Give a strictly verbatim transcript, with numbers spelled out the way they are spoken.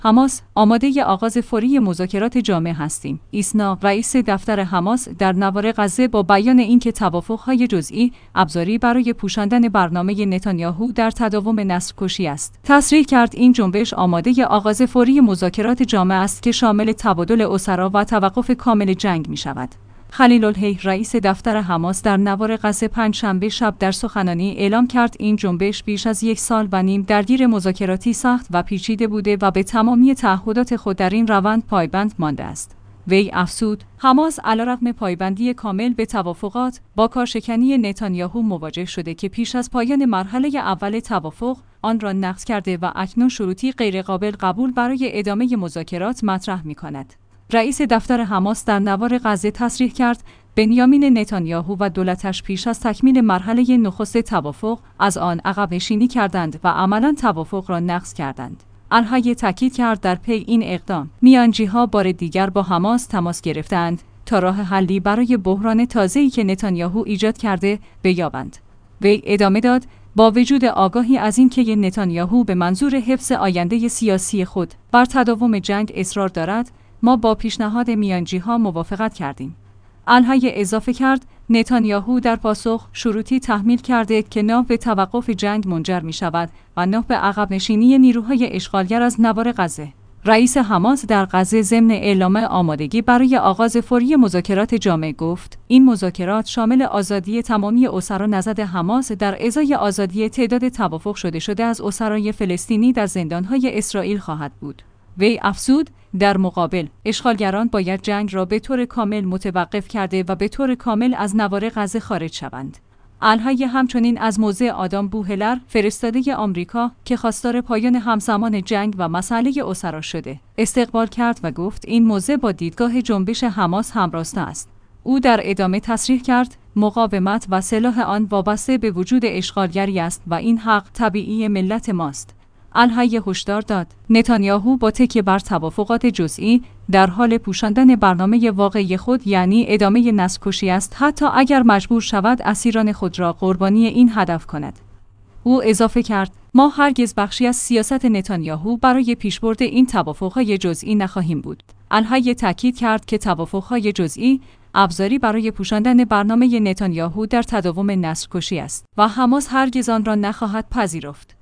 حماس آماده آغاز فوری مذاکرات جامع هستیم. ایسنا رئیس دفتر حماس در نوار غزه با بیان اینکه توافق‌های جزئی ابزاری برای پوشاندن برنامه نتانیاهو در تداوم نسل‌کشی است. تصریح کرد این جنبش آماده آغاز فوری مذاکرات جامع است که شامل تبادل اسرا و توقف کامل جنگ می‌شود. خلیل الحی رئیس دفتر حماس در نوار غزه پنجشنبه شب در سخنرانی اعلام کرد این جنبش بیش از یک سال و نیم درگیر مذاکراتی سخت و پیچیده بوده و به تمامی تعهدات خود در این روند پایبند مانده است. وی افزود: حماس علیرغم پایبندی کامل به توافقات با کارشکنی نتانیاهو مواجه شده که پیش از پایان مرحله اول توافق آن را نقض کرده و اکنون شروطی غیرقابل قبول برای ادامه مذاکرات مطرح می‌کند. رئیس دفتر حماس در نوار غزه تصریح کرد بنیامین نتانیاهو و دولتش پیش از تکمیل مرحله نخست توافق از آن عقب نشینی کردند و عملاً توافق را نقض کردند. الحی تاکید کرد در پی این اقدام میانجی‌ها بار دیگر با حماس تماس گرفتند تا راه حلی برای بحران تازه‌ای که نتانیاهو ایجاد کرده بیابند. وی ادامه داد: با وجود آگاهی از اینکه نتانیاهو به منظور حفظ آینده سیاسی خود بر تداوم جنگ اصرار دارد، ما با پیشنهاد میانجی‌ها موافقت کردیم. الحی اضافه کرد نتانیاهو در پاسخ شروطی تحمیل کرده که نه به توقف جنگ منجر می شود و نه به عقب نشینی نیروهای اشغالگر از نوار غزه. رئیس حماس در غزه ضمن اعلام آمادگی برای آغاز فوری مذاکرات جامع گفت: این مذاکرات شامل آزادی تمامی اسرا نژاد حماس در ازای آزادی تعداد توافق شده شده از اسرای فلسطینی در زندان‌های اسرائیل خواهد بود. وی افزود: در مقابل، اشغالگران باید جنگ را به طور کامل متوقف کرده و به طور کامل از نوار غزه خارج شوند. الحی همچنین از موضع آدام بوهلر فرستاده آمریکا که خواستار پایان همزمان جنگ و مسئله اسرا شده، استقبال کرد و گفت این موضع با دیدگاه جنبش حماس همراستا است. او در ادامه تصریح کرد مقاومت و سلاح آن وابسته به وجود اشغالگری است و این حق طبیعی ملت ماست. الحی هشدار داد نتانیاهو با تکیه بر توافقات جزئی در حال پوشاندن برنامه واقعی خود یعنی ادامه نسل‌کشی است، حتی اگر مجبور شود اسیران خود را قربانی این هدف کند. او اضافه کرد ما هرگز بخشی از سیاست نتانیاهو برای پیشبرد این توافقهای جزئی نخواهیم بود. الحی تاکید کرد که توافقهای جزئی ابزاری برای پوشاندن برنامه نتانیاهو در تداوم نسل‌کشی است و حماس هرگز آن را نخواهد پذیرفت.